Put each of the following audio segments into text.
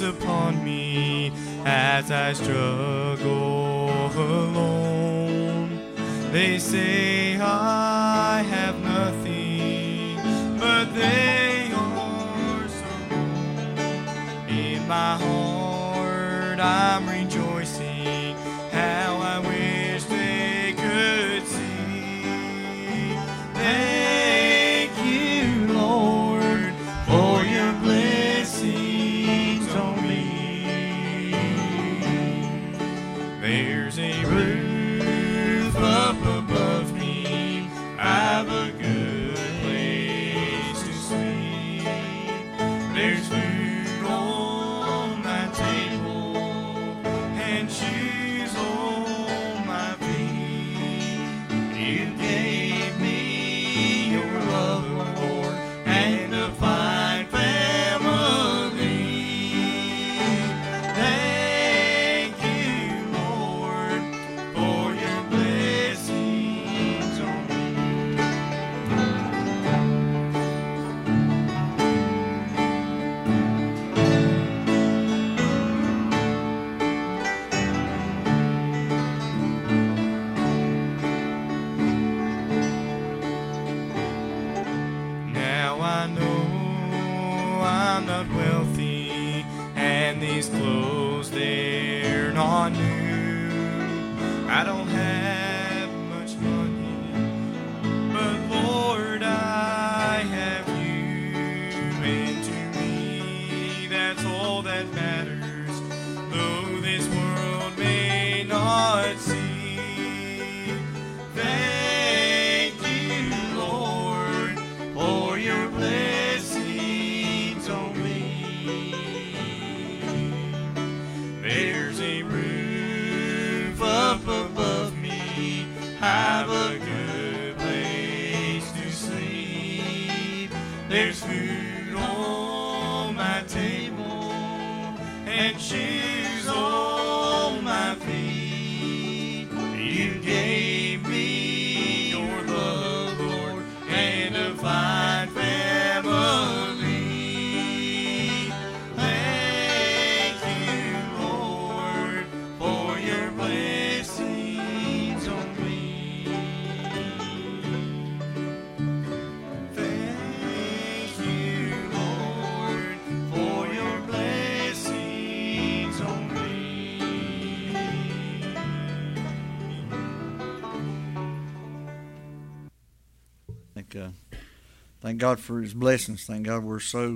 upon me as I struggle alone. They say I have nothing, but they are so wrong. In my heart I'm rejoicing, how I wish they could see. Thank you, Lord, for your blessings on me. There's a roof up above me, I've a good place to sleep. There's food on my table and shoes on my feet. You gave me your love, Lord, and a fine family. Thank you, Lord, for your blessings on me. Now I know I'm not wealthy, and these clothes, they're not new. I don't have much money, but Lord, I have you, and to me that's all that matters, though this world may not see. Thank you, Lord, for your blessings on me. There's a roof up above me, have a good place to sleep. There's food on my table and shoes on my feet. You gave me your love, Lord, and a fine family. Thank you, Lord, for your blessings on me. Thank you, Lord, for your blessings on me. Thank God for His blessings. Thank God we're so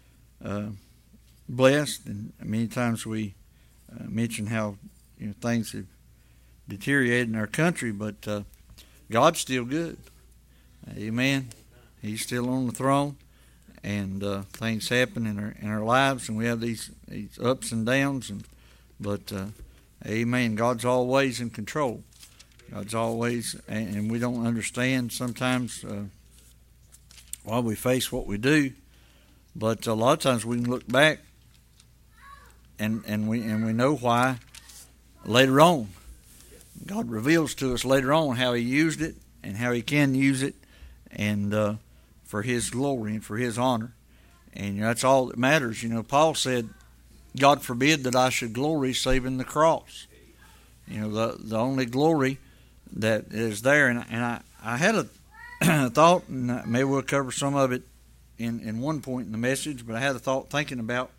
blessed. And many times we mention how things have deteriorated in our country, but God's still good. Amen. He's still on the throne, and things happen in our lives, and we have these ups and downs. But amen. God's always in control. God's always, and we don't understand sometimes why we face what we do, but a lot of times we can look back and we know why later on. God reveals to us later on how He used it and how He can use it, and for His glory and for His honor, and that's all that matters. Paul said, "God forbid that I should glory save in the cross." The only glory that is there, and I had a thought, and maybe we'll cover some of it in one point in the message, but I had a thought thinking about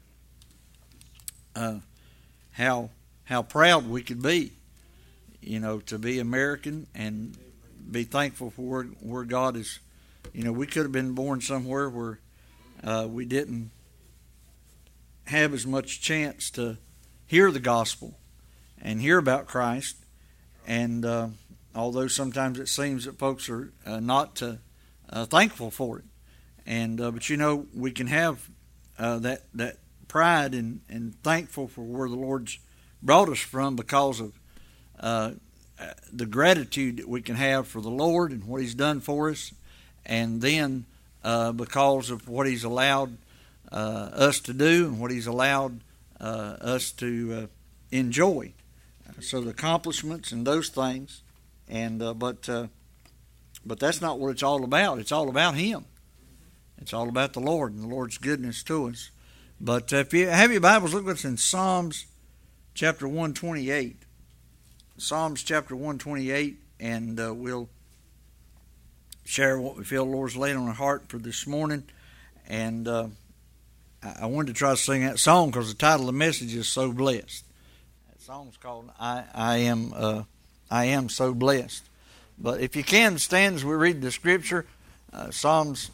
how proud we could be, to be American and be thankful for where God is. We could have been born somewhere where we didn't have as much chance to hear the gospel and hear about Christ, and although sometimes it seems that folks are not thankful for it, but we can have that pride and thankful for where the Lord's brought us from because of the gratitude that we can have for the Lord and what He's done for us, and then because of what He's allowed us to do and what He's allowed us to enjoy. So the accomplishments and those things, but that's not what it's all about. It's all about Him. It's all about the Lord and the Lord's goodness to us. But if you have your Bibles, look what's in Psalms chapter 128. Psalms chapter 128, and we'll share what we feel the Lord's laid on our heart for this morning. And I wanted to try to sing that song because the title of the message is "So Blessed." That song's called "I Am So Blessed." But if you can stand as we read the scripture, Psalms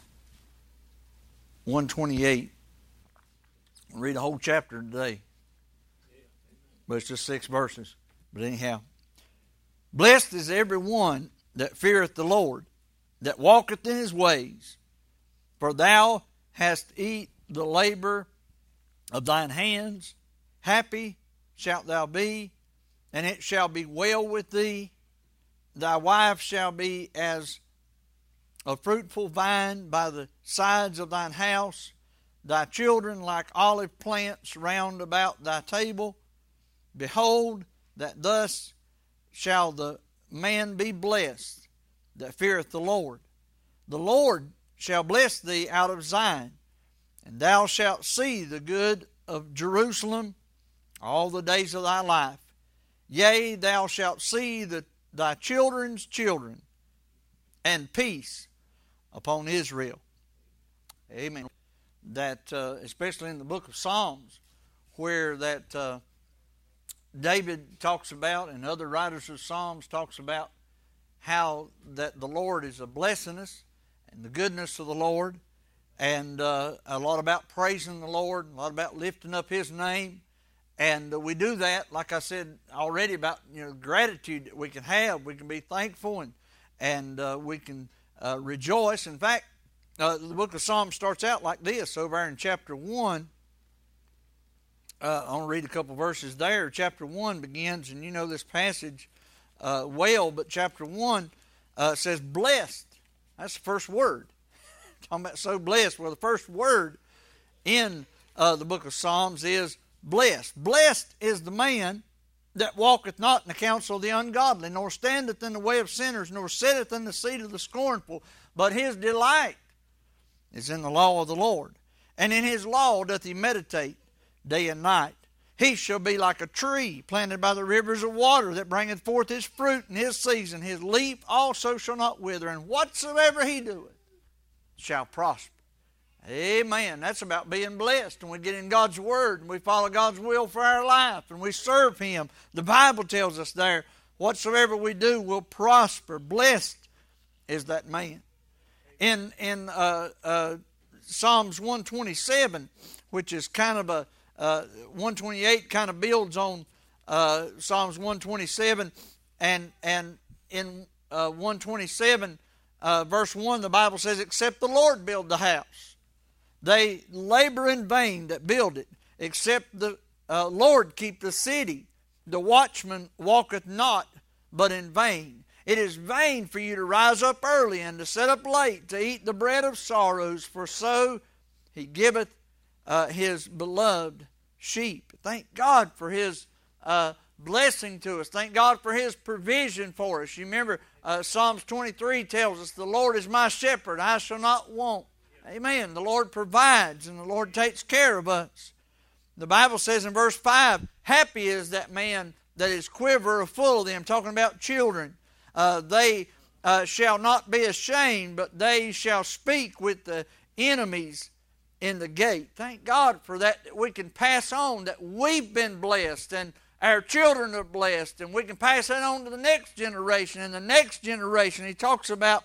128. We'll read a whole chapter today, but it's just 6 verses. But anyhow, blessed is every one that feareth the Lord, that walketh in his ways. For thou hast eat the labor of thine hands. Happy shalt thou be, and it shall be well with thee. Thy wife shall be as a fruitful vine by the sides of thine house, thy children like olive plants round about thy table. Behold, that thus shall the man be blessed that feareth the Lord. The Lord shall bless thee out of Zion, and thou shalt see the good of Jerusalem all the days of thy life. Yea, thou shalt see thy children's children, and peace upon Israel. Amen. That especially in the book of Psalms, where that David talks about, and other writers of Psalms talks about how that the Lord is a blessing us, and the goodness of the Lord, and a lot about praising the Lord, a lot about lifting up His name. And we do that, like I said already, about gratitude that we can have. We can be thankful, and we can rejoice. In fact, the book of Psalms starts out like this over there in chapter 1. I want to read a couple verses there. Chapter 1 begins, and you know this passage well, but chapter 1 says, blessed. That's the first word. Talking about so blessed. Well, the first word in the book of Psalms is blessed. Blessed is the man that walketh not in the counsel of the ungodly, nor standeth in the way of sinners, nor sitteth in the seat of the scornful, but his delight is in the law of the Lord, and in his law doth he meditate day and night. He shall be like a tree planted by the rivers of water, that bringeth forth his fruit in his season. His leaf also shall not wither, and whatsoever he doeth shall prosper. Amen. That's about being blessed. And we get in God's Word, and we follow God's will for our life, and we serve Him. The Bible tells us there, whatsoever we do will prosper. Blessed is that man. In Psalms 127, which is kind of a 128 kind of builds on Psalms 127, and in 127 verse 1, the Bible says, except the Lord build the house, they labor in vain that build it. Except the Lord keep the city, the watchman walketh not but in vain. It is vain for you to rise up early and to sit up late to eat the bread of sorrows, for so He giveth His beloved sheep. Thank God for His blessing to us. Thank God for His provision for us. You remember Psalms 23 tells us, the Lord is my shepherd, I shall not want. Amen. The Lord provides, and the Lord takes care of us. The Bible says in verse 5, happy is that man that his quiver is full of them, talking about children. They shall not be ashamed, but they shall speak with the enemies in the gate. Thank God for that we can pass on, that we've been blessed, and our children are blessed, and we can pass that on to the next generation and the next generation. He talks about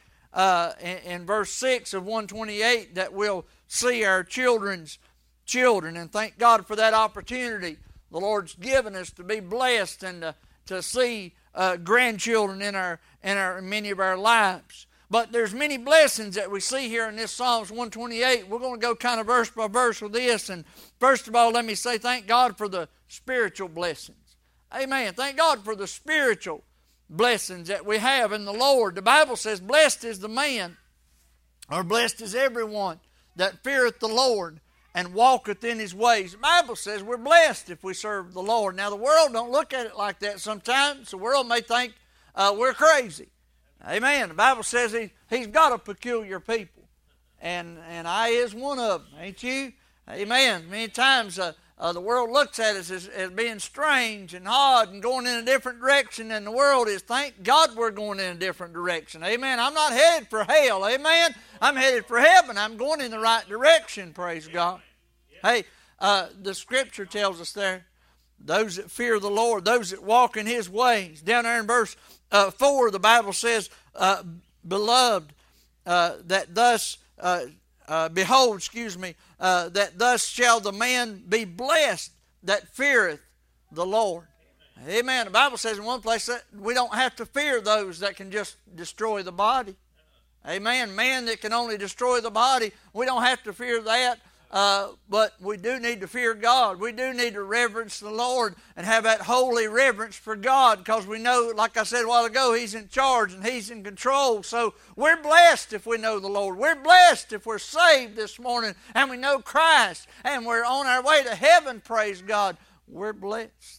in verse 6 of 128 that we'll see our children's children, and thank God for that opportunity the Lord's given us to be blessed and to see grandchildren in many of our lives. But there's many blessings that we see here in this Psalms 128. We're going to go kind of verse by verse with this. And first of all, let me say thank God for the spiritual blessings. Amen. Thank God for the spiritual blessings that we have in the Lord. The Bible says, blessed is the man, or blessed is everyone that feareth the Lord and walketh in His ways. The Bible says we're blessed if we serve the Lord. Now, the world don't look at it like that sometimes. The world may think we're crazy. Amen. The Bible says He's got a peculiar people. And I is one of them, ain't you? Amen. Many times the world looks at us as being strange and odd and going in a different direction than the world is. Thank God we're going in a different direction. Amen. I'm not headed for hell. Amen. I'm headed for heaven. I'm going in the right direction. Praise God. Hey, the Scripture tells us there, those that fear the Lord, those that walk in His ways. Down there in verse 4, the Bible says, beloved, that thus, behold, that thus shall the man be blessed that feareth the Lord. Amen. The Bible says in one place that we don't have to fear those that can just destroy the body. Amen. Man that can only destroy the body, we don't have to fear that. But we do need to fear God. We do need to reverence the Lord and have that holy reverence for God, because we know, like I said a while ago, He's in charge and He's in control. So we're blessed if we know the Lord. We're blessed if we're saved this morning and we know Christ and we're on our way to heaven, praise God. We're blessed.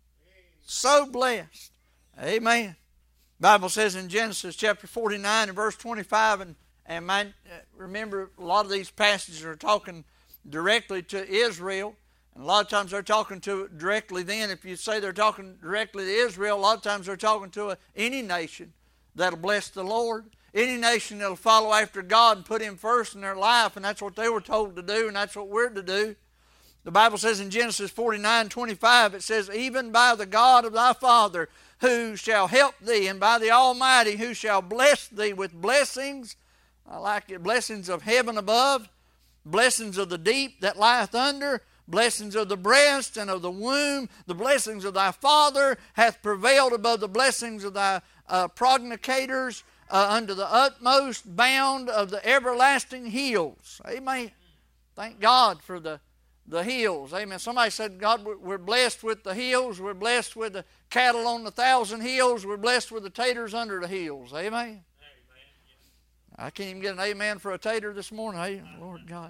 So blessed. Amen. The Bible says in Genesis chapter 49 and verse 25, remember a lot of these passages are talking directly to Israel, and a lot of times they're talking to directly then. If you say they're talking directly to Israel, a lot of times they're talking to any nation that'll bless the Lord, any nation that'll follow after God and put Him first in their life, and that's what they were told to do, and that's what we're to do. The Bible says in Genesis 49:25, it says, even by the God of thy father, who shall help thee, and by the Almighty, who shall bless thee with blessings, I like it, blessings of heaven above, blessings of the deep that lieth under, blessings of the breast and of the womb, the blessings of thy father hath prevailed above the blessings of thy progenitors unto the utmost bound of the everlasting hills. Amen. Thank God for the hills. Amen. Somebody said, God, we're blessed with the hills. We're blessed with the cattle on the 1,000 hills. We're blessed with the taters under the hills. Amen. I can't even get an amen for a tater this morning. Hey, Lord God.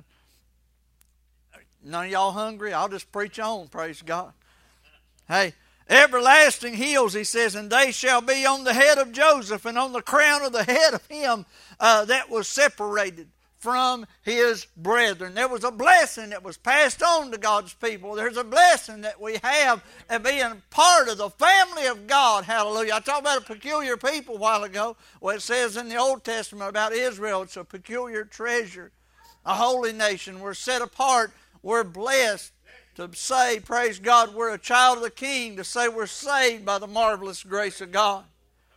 None of y'all hungry? I'll just preach on, praise God. Hey, everlasting hills, he says, and they shall be on the head of Joseph and on the crown of the head of him that was separated from his brethren. There was a blessing that was passed on to God's people. There's a blessing that we have of being part of the family of God. Hallelujah. I talked about a peculiar people a while ago. Well, it says in the Old Testament about Israel, it's a peculiar treasure, a holy nation. We're set apart. We're blessed to say, praise God, we're a child of the King, to say we're saved by the marvelous grace of God.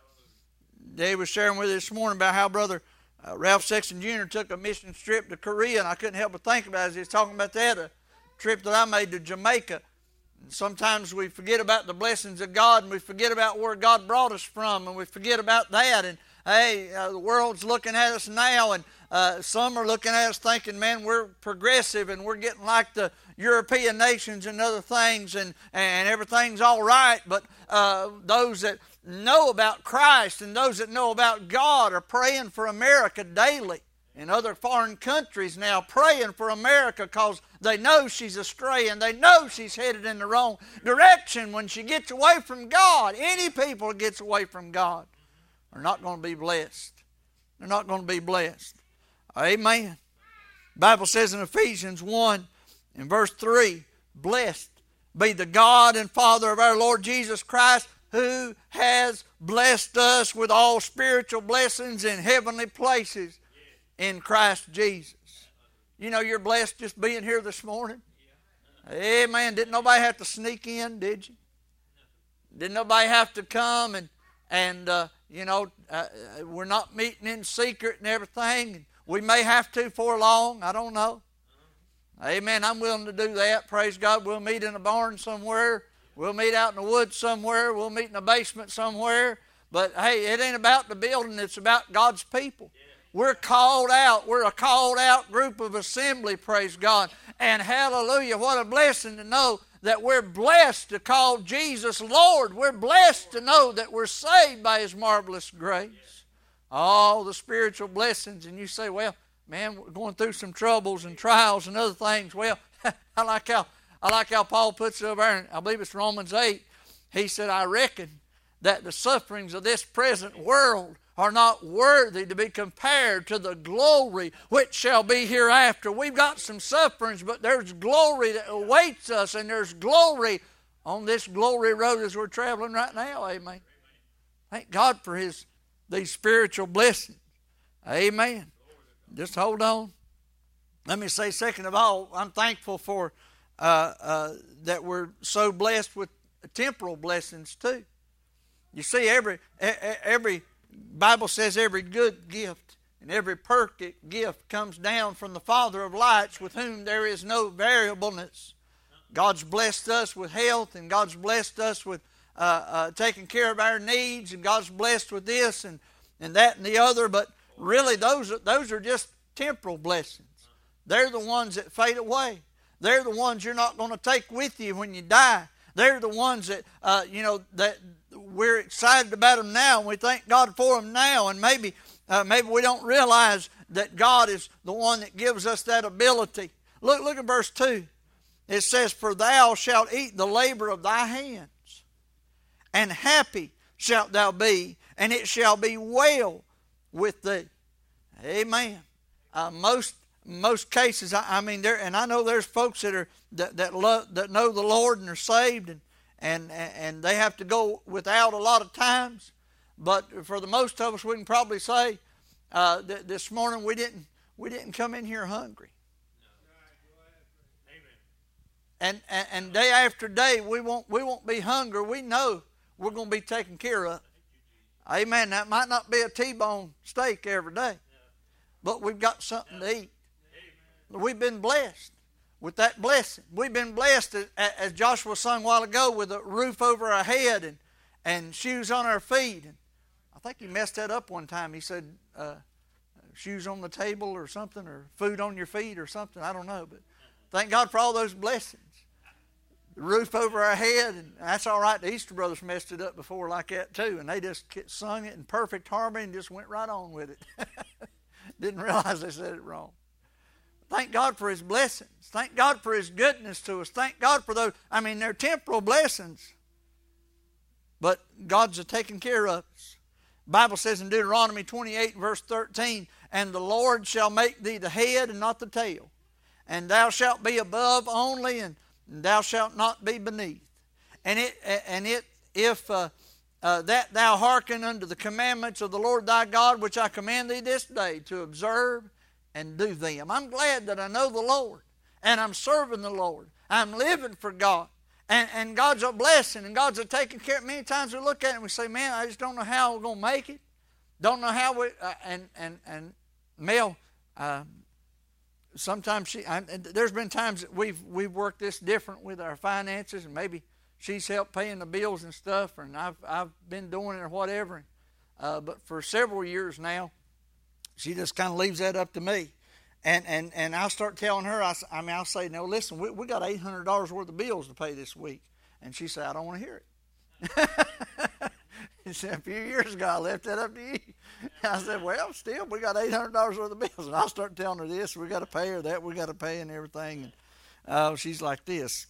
Dave was sharing with us this morning about how Brother Ralph Sexton Jr. took a mission trip to Korea, and I couldn't help but think about it as he was talking about that, a trip that I made to Jamaica. And sometimes we forget about the blessings of God, and we forget about where God brought us from, and we forget about that. And hey, the world's looking at us now, and some are looking at us thinking, man, we're progressive, and we're getting like the European nations and other things, and everything's all right. But those that know about Christ and those that know about God are praying for America daily. In other foreign countries now, praying for America because they know she's astray and they know she's headed in the wrong direction when she gets away from God. Any people that gets away from God are not going to be blessed. They're not going to be blessed. Amen. The Bible says in Ephesians 1 in verse 3, blessed be the God and Father of our Lord Jesus Christ, who has blessed us with all spiritual blessings in heavenly places in Christ Jesus. You know you're blessed just being here this morning. Amen. Didn't nobody have to sneak in, did you? Didn't nobody have to come and we're not meeting in secret and everything. We may have to for long. I don't know. Amen. I'm willing to do that. Praise God. We'll meet in a barn somewhere. We'll meet out in the woods somewhere. We'll meet in a basement somewhere. But hey, it ain't about the building. It's about God's people. We're called out. We're a called out group of assembly, praise God. And hallelujah, what a blessing to know that we're blessed to call Jesus Lord. We're blessed to know that we're saved by His marvelous grace. All the spiritual blessings. And you say, well, man, we're going through some troubles and trials and other things. Well, I like how Paul puts it over there, and I believe it's Romans 8. He said, I reckon that the sufferings of this present world are not worthy to be compared to the glory which shall be hereafter. We've got some sufferings, but there's glory that awaits us, and there's glory on this glory road as we're traveling right now. Amen. Thank God for these spiritual blessings. Amen. Just hold on. Let me say, second of all, I'm thankful for that we're so blessed with temporal blessings too. You see, every Bible says every good gift and every perfect gift comes down from the Father of lights, with whom there is no variableness. God's blessed us with health, and God's blessed us with taking care of our needs, and God's blessed with this and that and the other. But really, those are just temporal blessings. They're the ones that fade away. They're the ones you're not going to take with you when you die. They're the ones that that we're excited about them now, and we thank God for them now. And maybe we don't realize that God is the one that gives us that ability. Look at verse 2. It says, "For thou shalt eat the labor of thy hands, and happy shalt thou be, and it shall be well with thee." Amen. Most cases, I mean, and I know there's folks that know the Lord and are saved, and they have to go without a lot of times. But for the most of us, we can probably say that this morning we didn't come in here hungry. And day after day, we won't be hungry. We know we're going to be taken care of. Amen. That might not be a T-bone steak every day, but we've got something to eat. We've been blessed with that blessing. We've been blessed, as Joshua sung a while ago, with a roof over our head and shoes on our feet. And I think he messed that up one time. He said shoes on the table or something, or food on your feet or something. I don't know. But thank God for all those blessings. The roof over our head, and that's all right. The Easter Brothers messed it up before like that too, and they just sung it in perfect harmony and just went right on with it. Didn't realize they said it wrong. Thank God for His blessings. Thank God for His goodness to us. Thank God for those. I mean, they're temporal blessings, but God's taking care of us. The Bible says in Deuteronomy 28 verse 13, "And the Lord shall make thee the head and not the tail. And thou shalt be above only, and thou shalt not be beneath. If that thou hearken unto the commandments of the Lord thy God, which I command thee this day, to observe and do them." I'm glad that I know the Lord, and I'm serving the Lord. I'm living for God, and God's a blessing, and God's a taking care. Many times we look at it and we say, "Man, I just don't know how we're going to make it. Don't know how we." And Mel, sometimes there's been times that we've worked this different with our finances, and maybe she's helped paying the bills and stuff, and I've been doing it or whatever. But for several years now, she just kind of leaves that up to me, and I'll start telling her. I'll say, "No, listen, we got $800 worth of bills to pay this week," and she said, "I don't want to hear it." He said, "A few years ago, I left that up to you." I said, "Well, still, we got $800 worth of bills," and I'll start telling her this. We got to pay her that. We got to pay and everything. And she's like this.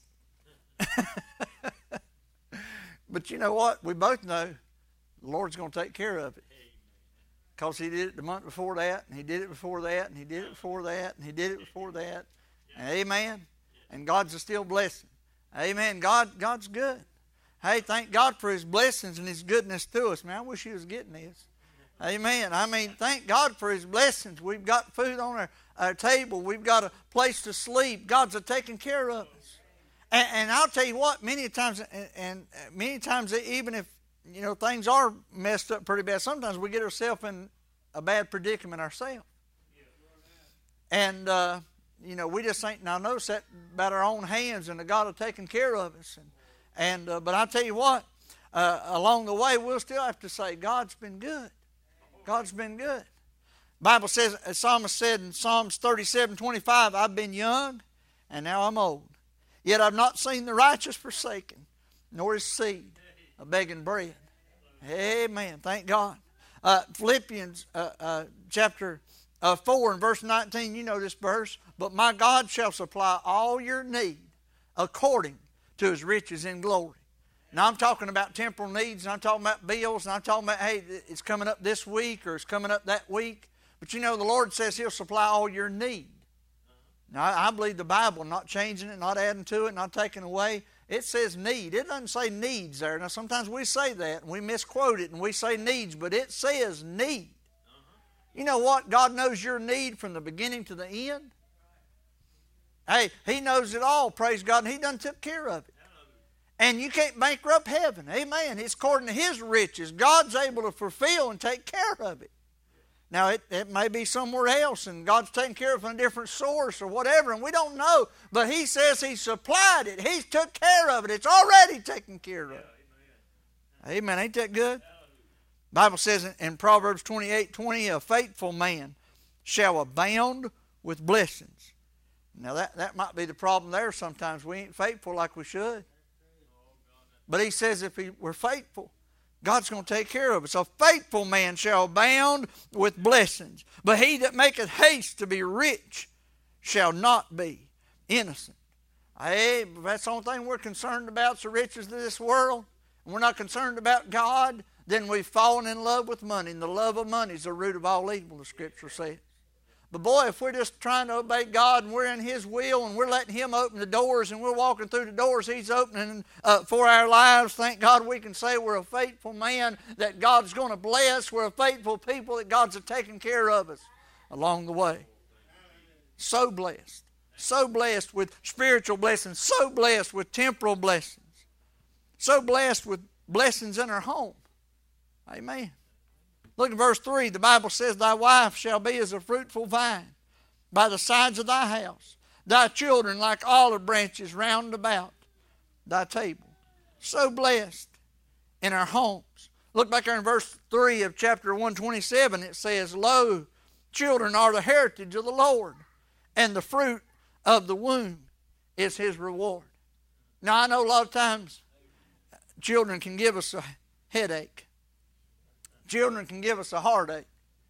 But you know what? We both know the Lord's going to take care of it. Because He did it the month before that, and He did it before that, and He did it before that, and He did it before that. Amen. And God's still blessing. Amen. God's good. Hey, thank God for His blessings and His goodness to us. Man, I wish you was getting this. Amen. I mean, thank God for His blessings. We've got food on our table. We've got a place to sleep. God's taking care of us. And I'll tell you what, many times, even if things are messed up pretty bad, sometimes we get ourselves in a bad predicament ourselves. And, we just think, now notice that about our own hands, and the God has taken care of us. But I'll tell you what, along the way, we'll still have to say, God's been good. God's been good. The Bible says, as Psalmist said in Psalms 37:25, "I've been young, and now I'm old. Yet I've not seen the righteous forsaken, nor his seed begging bread." Amen. Thank God. Philippians chapter 4 and verse 19, you know this verse. "But my God shall supply all your need according to His riches in glory." Now I'm talking about temporal needs, and I'm talking about bills, and I'm talking about, hey, it's coming up this week or it's coming up that week. But you know, the Lord says He'll supply all your need. Now, I believe the Bible, not changing it, not adding to it, not taking away. It says need. It doesn't say needs there. Now, sometimes we say that, and we misquote it, and we say needs, but it says need. You know what? God knows your need from the beginning to the end. Hey, He knows it all, praise God, and He done took care of it. And you can't bankrupt heaven. Amen. It's according to His riches. God's able to fulfill and take care of it. Now, it may be somewhere else, and God's taking care of it from a different source or whatever, and we don't know. But He says He supplied it. He took care of it. It's already taken care of. Amen. Ain't that good? The Bible says in Proverbs 28:20, a faithful man shall abound with blessings. Now, that might be the problem there sometimes. We ain't faithful like we should. But He says if we're faithful, God's going to take care of us. A faithful man shall abound with blessings. But he that maketh haste to be rich shall not be innocent. Hey, that's the only thing we're concerned about is the riches of this world. And we're not concerned about God. Then we've fallen in love with money. And the love of money is the root of all evil, the Scripture says. But boy, if we're just trying to obey God and we're in His will and we're letting Him open the doors and we're walking through the doors He's opening for our lives, thank God we can say we're a faithful man that God's going to bless. We're a faithful people that God's taking care of us along the way. So blessed. So blessed with spiritual blessings. So blessed with temporal blessings. So blessed with blessings in our home. Amen. Look at verse 3. The Bible says, thy wife shall be as a fruitful vine by the sides of thy house. Thy children like olive branches round about thy table. So blessed in our homes. Look back there in verse 3 of chapter 127. It says, lo, children are the heritage of the Lord, and the fruit of the womb is His reward. Now, I know a lot of times children can give us a headache. Children can give us a heartache.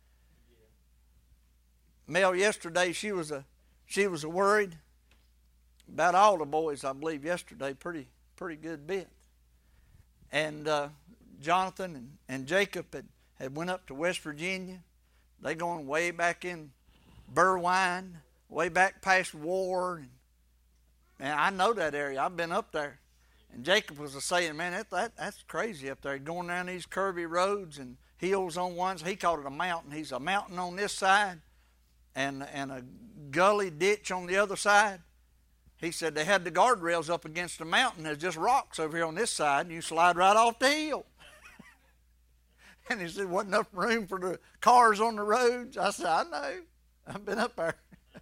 Mel yesterday, she was worried about all the boys, I believe, yesterday, pretty good bit. And Jonathan and Jacob had went up to West Virginia. They going way back in Berwyn, way back past War. And I know that area. I've been up there. And Jacob was saying, man, that's crazy up there, going down these curvy roads and hills on one side. He called it a mountain. He's a mountain on this side and a gully ditch on the other side. He said they had the guardrails up against the mountain. There's just rocks over here on this side, and you slide right off the hill. And he said, wasn't enough room for the cars on the roads. I said, I know. I've been up there.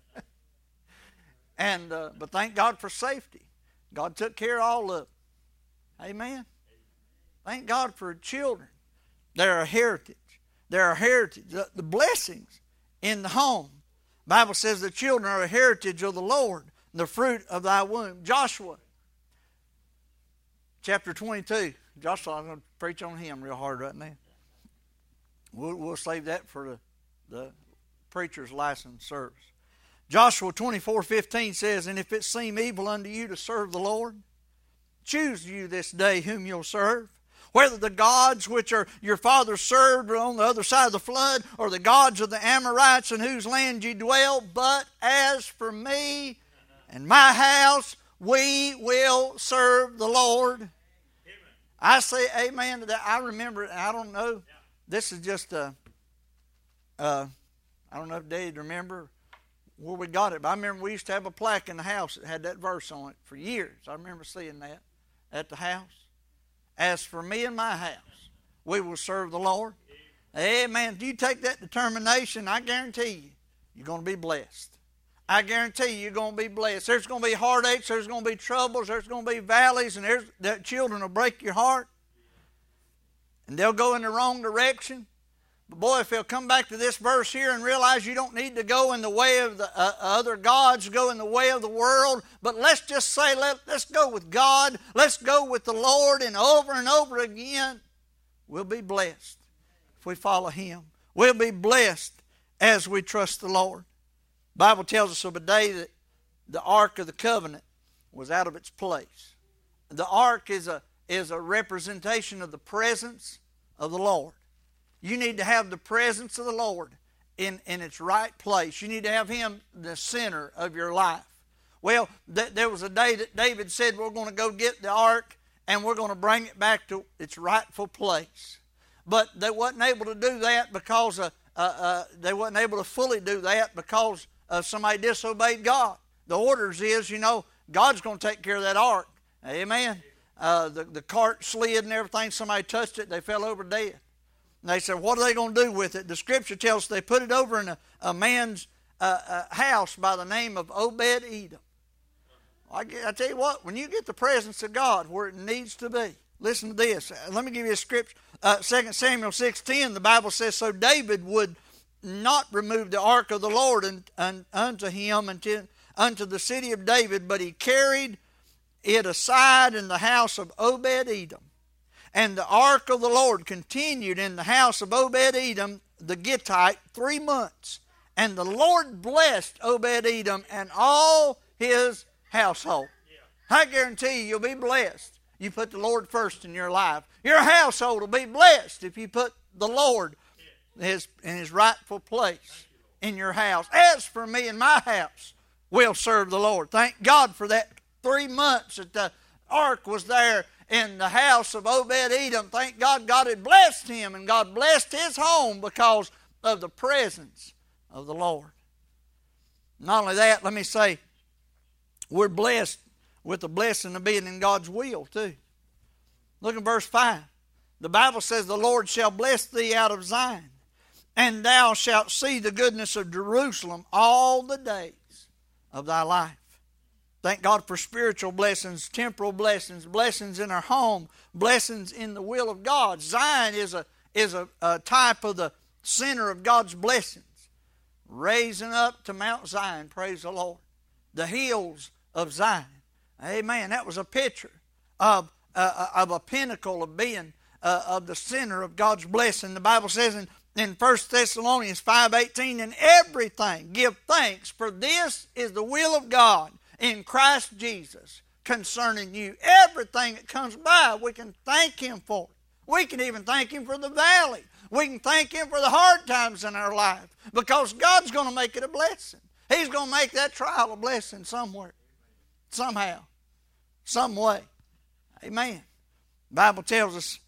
And but thank God for safety. God took care of all of it. Amen. Thank God for children. They're a heritage. They're a heritage. The blessings in the home. The Bible says the children are a heritage of the Lord, the fruit of thy womb. Joshua, chapter 22. Joshua, I'm going to preach on him real hard right now. We'll save that for the preacher's license service. Joshua 24:15 says, and if it seem evil unto you to serve the Lord, choose you this day whom you'll serve. Whether the gods which are your fathers served are on the other side of the flood, or the gods of the Amorites in whose land ye dwell. But as for me and my house, we will serve the Lord. Amen. I say amen to that. I remember, I don't know, this is just I don't know if Dave remember where we got it, but I remember we used to have a plaque in the house that had that verse on it for years. I remember seeing that at the house. As for me and my house, we will serve the Lord. Amen. If you take that determination, I guarantee you, you're going to be blessed. I guarantee you, you're going to be blessed. There's going to be heartaches, there's going to be troubles, there's going to be valleys, and that children will break your heart. And they'll go in the wrong direction. But boy, if they'll come back to this verse here and realize you don't need to go in the way of the other gods, go in the way of the world, but let's just say, let's go with God, let's go with the Lord, and over again, we'll be blessed if we follow Him. We'll be blessed as we trust the Lord. The Bible tells us of a day that the Ark of the Covenant was out of its place. The Ark is is a representation of the presence of the Lord. You need to have the presence of the Lord in its right place. You need to have Him the center of your life. Well, there was a day that David said, we're going to go get the ark and we're going to bring it back to its rightful place. But they wasn't able to do that because they wasn't able to fully do that because somebody disobeyed God. The orders is, God's going to take care of that ark. Amen. The cart slid and everything. Somebody touched it. They fell over dead. And they said, what are they going to do with it? The Scripture tells us they put it over in a man's house by the name of Obed-Edom. I tell you what, when you get the presence of God where it needs to be, listen to this. Let me give you a scripture. 2 Samuel 6:10, the Bible says, so David would not remove the ark of the Lord unto him unto the city of David, but he carried it aside in the house of Obed-Edom. And the ark of the Lord continued in the house of Obed-Edom the Gittite 3 months. And the Lord blessed Obed-Edom and all his household. I guarantee you'll be blessed. You put the Lord first in your life. Your household will be blessed if you put the Lord in His rightful place in your house. As for me and my house, we'll serve the Lord. Thank God for that 3 months that the ark was there in the house of Obed-Edom. Thank God God had blessed him and God blessed his home because of the presence of the Lord. Not only that, let me say, we're blessed with the blessing of being in God's will too. Look at verse 5. The Bible says, the Lord shall bless thee out of Zion, and thou shalt see the goodness of Jerusalem all the days of thy life. Thank God for spiritual blessings, temporal blessings, blessings in our home, blessings in the will of God. Zion is a type of the center of God's blessings. Raising up to Mount Zion, praise the Lord. The hills of Zion. Amen. That was a picture of a pinnacle of being of the center of God's blessing. The Bible says in 1 Thessalonians 5:18, in everything give thanks, for this is the will of God in Christ Jesus concerning you. Everything that comes by, we can thank Him for it. We can even thank Him for the valley. We can thank Him for the hard times in our life because God's going to make it a blessing. He's going to make that trial a blessing somewhere, somehow, some way. Amen. The Bible tells us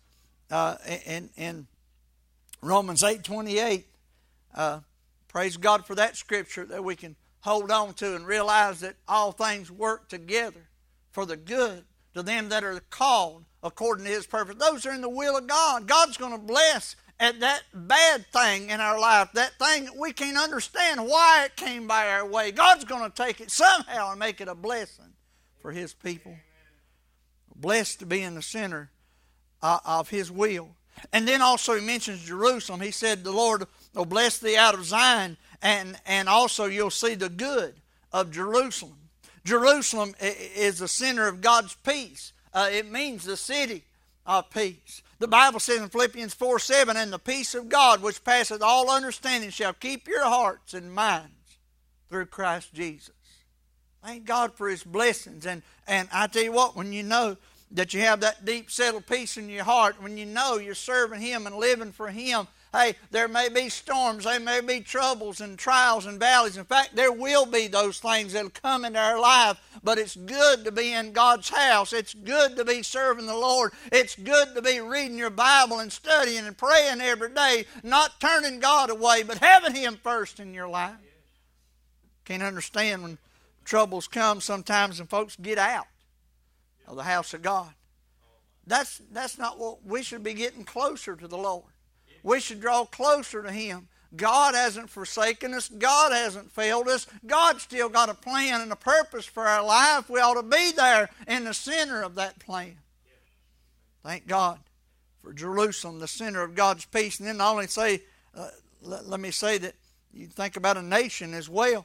in Romans 8:28, praise God for that scripture that we can hold on to and realize that all things work together for the good to them that are called according to His purpose. Those are in the will of God. God's going to bless at that bad thing in our life, that thing that we can't understand why it came by our way. God's going to take it somehow and make it a blessing for His people. Blessed to be in the center of His will. And then also He mentions Jerusalem. He said, the Lord will bless thee out of Zion, and also you'll see the good of Jerusalem. Jerusalem is the center of God's peace. It means the city of peace. The Bible says in Philippians 4:7, and the peace of God which passeth all understanding shall keep your hearts and minds through Christ Jesus. Thank God for His blessings. And I tell you what, when you know that you have that deep settled peace in your heart, when you know you're serving Him and living for Him, hey, there may be storms, there may be troubles and trials and valleys. In fact, there will be those things that will come into our life, but it's good to be in God's house. It's good to be serving the Lord. It's good to be reading your Bible and studying and praying every day, not turning God away, but having Him first in your life. Can't understand when troubles come sometimes and folks get out of the house of God. That's not what we should be. Getting closer to the Lord. We should draw closer to Him. God hasn't forsaken us. God hasn't failed us. God's still got a plan and a purpose for our life. We ought to be there in the center of that plan. Thank God for Jerusalem, the center of God's peace. And then not only say, let me say that you think about a nation as well.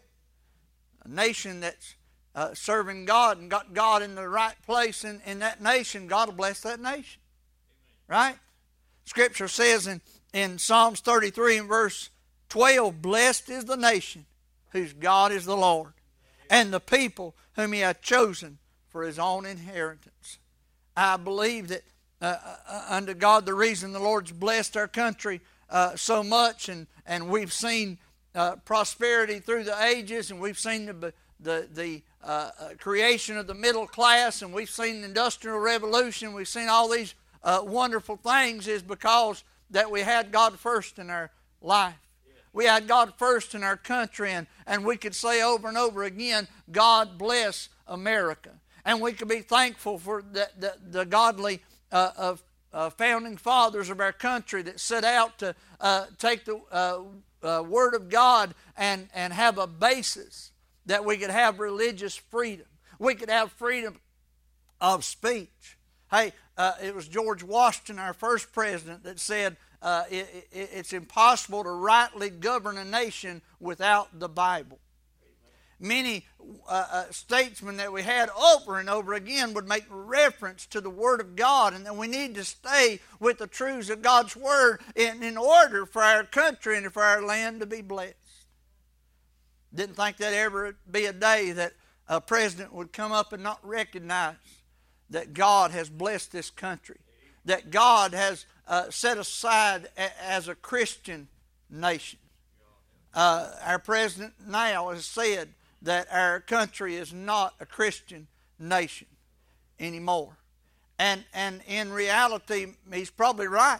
A nation that's serving God and got God in the right place in that nation, God will bless that nation. Right? Scripture says in Psalms 33 and verse 12, blessed is the nation whose God is the Lord, and the people whom He hath chosen for His own inheritance. I believe that under God, the reason the Lord's blessed our country so much, and we've seen prosperity through the ages, and we've seen the creation of the middle class, and we've seen the Industrial Revolution, we've seen all these wonderful things, is because that we had God first in our life. We had God first in our country, and we could say over and over again, God bless America. And we could be thankful for the godly founding fathers of our country that set out to take the Word of God and have a basis that we could have religious freedom. We could have freedom of speech. Hey, it was George Washington, our first president, that said it's impossible to rightly govern a nation without the Bible. Many statesmen that we had over and over again would make reference to the Word of God, and that we need to stay with the truths of God's Word in order for our country and for our land to be blessed. Didn't think there'd ever be a day that a president would come up and not recognize that God has blessed this country, that God has set aside as a Christian nation. Our president now has said that our country is not a Christian nation anymore. And in reality, he's probably right.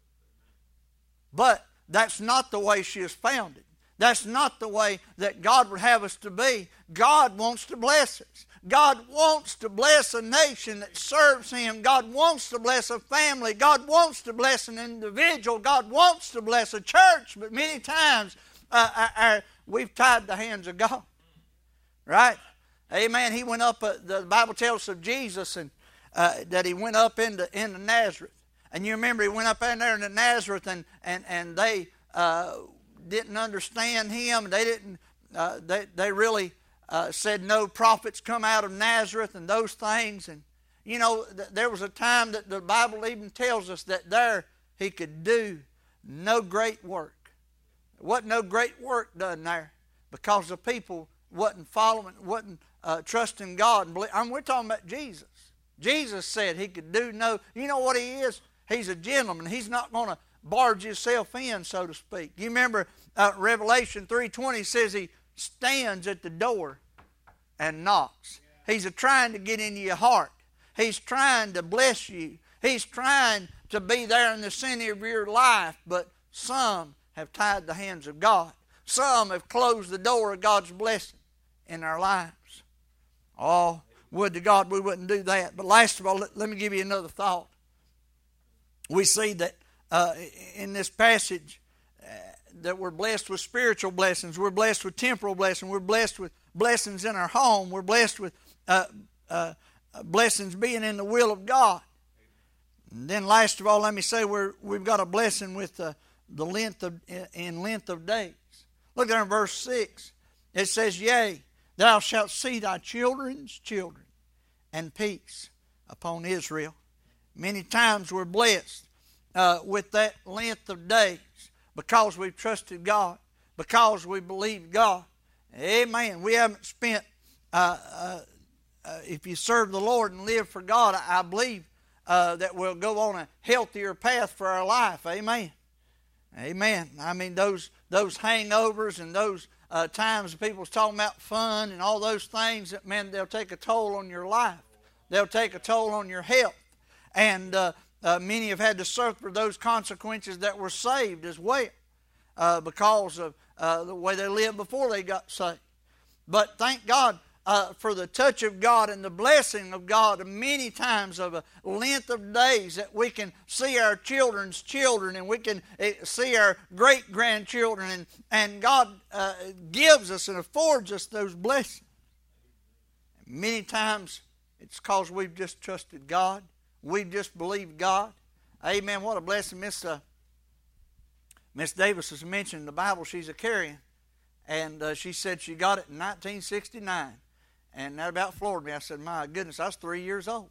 But that's not the way she is founded. That's not the way that God would have us to be. God wants to bless us. God wants to bless a nation that serves Him. God wants to bless a family. God wants to bless an individual. God wants to bless a church. But many times we've tied the hands of God. Right? Amen. He went up, the Bible tells us of Jesus, and that He went up into Nazareth. And you remember He went up in there into Nazareth, and they didn't understand Him. They didn't. They really said no prophets come out of Nazareth and those things. And you know, there was a time that the Bible even tells us that there He could do no great work. There wasn't no great work done there because the people wasn't following, wasn't trusting God. And we're talking about Jesus. Jesus said He could do no. You know what He is? He's a gentleman. He's not going to barge Himself in, so to speak. You remember Revelation 3:20 says He stands at the door and knocks. He's trying to get into your heart. He's trying to bless you. He's trying to be there in the center of your life, but some have tied the hands of God. Some have closed the door of God's blessing in our lives. Oh, would to God we wouldn't do that. But last of all, let me give you another thought. We see that in this passage that we're blessed with spiritual blessings. We're blessed with temporal blessings. We're blessed with blessings in our home. We're blessed with blessings being in the will of God. And then last of all, let me say we've got a blessing with the length of days. Look there in verse 6. It says, "Yea, thou shalt see thy children's children, and peace upon Israel." Many times we're blessed with that length of days because we've trusted God, because we believe God. Amen. We haven't spent, if you serve the Lord and live for God, I believe that we'll go on a healthier path for our life. Amen. Amen. I mean, those hangovers and those times people's talking about fun and all those things, that, man, they'll take a toll on your life. They'll take a toll on your health. And many have had to suffer those consequences that were saved as well because of the way they lived before they got saved. But thank God for the touch of God and the blessing of God many times of a length of days that we can see our children's children and we can see our great-grandchildren, and God gives us and affords us those blessings. Many times it's because we've just trusted God. We've just believed God. Amen. What a blessing. Miss Davis has mentioned in the Bible she's a carrying. And she said she got it in 1969. And that about floored me. I said, my goodness, I was 3 years old.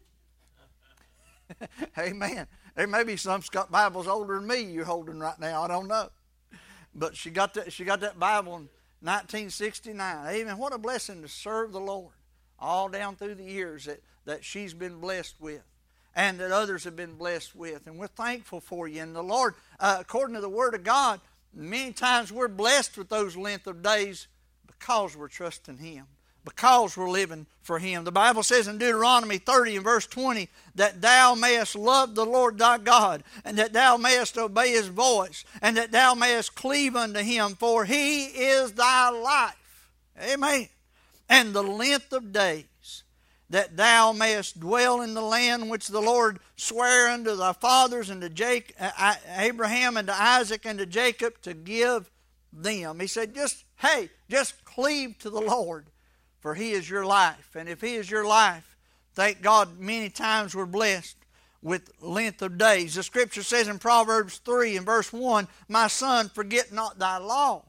Amen. There may be some Bibles older than me you're holding right now. I don't know. But she got that Bible in 1969. Amen. What a blessing to serve the Lord all down through the years that she's been blessed with and that others have been blessed with. And we're thankful for you. And the Lord, according to the Word of God, many times we're blessed with those length of days because we're trusting Him, because we're living for Him. The Bible says in Deuteronomy 30 and verse 20 that thou mayest love the Lord thy God, and that thou mayest obey His voice, and that thou mayest cleave unto Him, for He is thy life. Amen. And the length of days, that thou mayest dwell in the land which the Lord sware unto thy fathers, and to Abraham and to Isaac and to Jacob, to give them. He said, just cleave to the Lord, for He is your life. And if He is your life, thank God many times we're blessed with length of days. The Scripture says in Proverbs 3 and verse 1, my son, forget not thy law.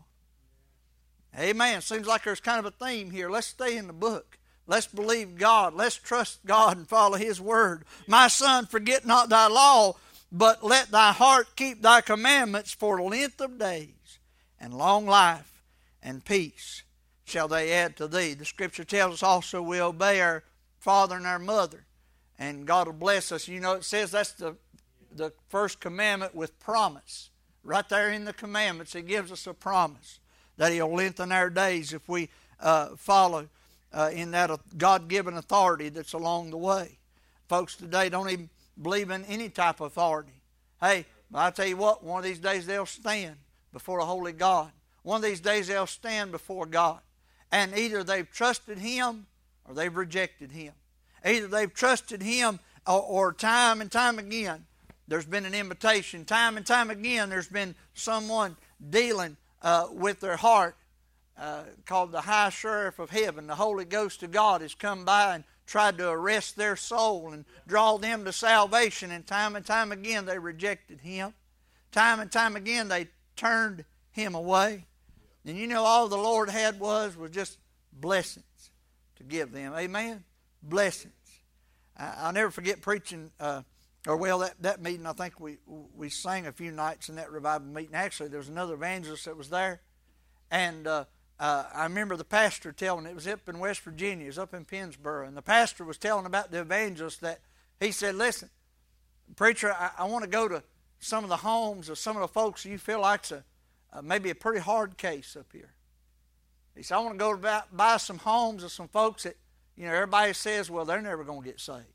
Amen. Seems like there's kind of a theme here. Let's stay in the book. Let's believe God. Let's trust God and follow His word. My son, forget not thy law, but let thy heart keep thy commandments, for length of days and long life and peace shall they add to thee. The Scripture tells us also we obey our father and our mother, and God will bless us. You know, it says that's the first commandment with promise. Right there in the commandments, He gives us a promise that He'll lengthen our days if we follow in that God-given authority that's along the way. Folks today don't even believe in any type of authority. Hey, I'll tell you what, one of these days they'll stand before a holy God. One of these days they'll stand before God. And either they've trusted Him or they've rejected Him. Either they've trusted Him or time and time again there's been an invitation. Time and time again there's been someone dealing with their heart, called the High Sheriff of Heaven. The Holy Ghost of God has come by and tried to arrest their soul and draw them to salvation. And time again they rejected Him. Time and time again they turned Him away. And you know, all the Lord had was just blessings to give them. Amen? Blessings. I'll never forget preaching, that meeting. I think we sang a few nights in that revival meeting. Actually, there was another evangelist that was there. And I remember the pastor telling, it was up in West Virginia, it was up in Pennsboro, and the pastor was telling about the evangelist that he said, listen, preacher, I want to go to some of the homes of some of the folks you feel like's maybe a pretty hard case up here. He said, I want to go buy some homes of some folks that, everybody says, well, they're never going to get saved.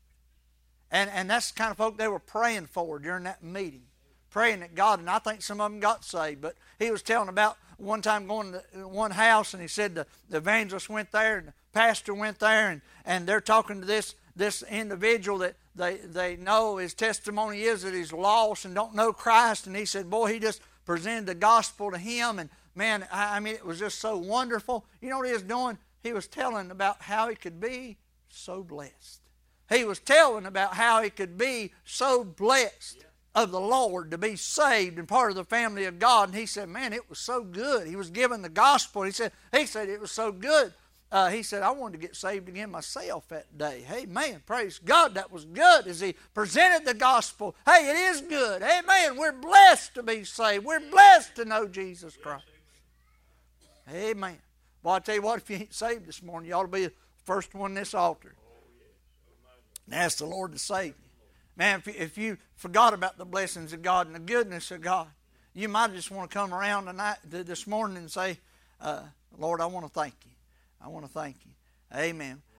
And that's the kind of folk they were praying for during that meeting. Praying that God, and I think some of them got saved. But he was telling about one time going to one house, and he said the evangelist went there, and the pastor went there, and they're talking to this individual that they know his testimony is that he's lost and don't know Christ. And he said, boy, he just presented the gospel to him, and man, I mean, it was just so wonderful. You know what he was doing? He was telling about how he could be so blessed. He was telling about how he could be so blessed of the Lord to be saved and part of the family of God. And he said, man, it was so good. He was giving the gospel. He said it was so good. He said, I wanted to get saved again myself that day. Hey, man, praise God, that was good as he presented the gospel. Hey, it is good. Amen. We're blessed to be saved. We're blessed to know Jesus Christ. Amen. Well, I tell you what, if you ain't saved this morning, you ought to be the first one in this altar and ask the Lord to save you. Man, if you forgot about the blessings of God and the goodness of God, you might just want to come around this morning and say, Lord, I want to thank you. I want to thank you. Amen.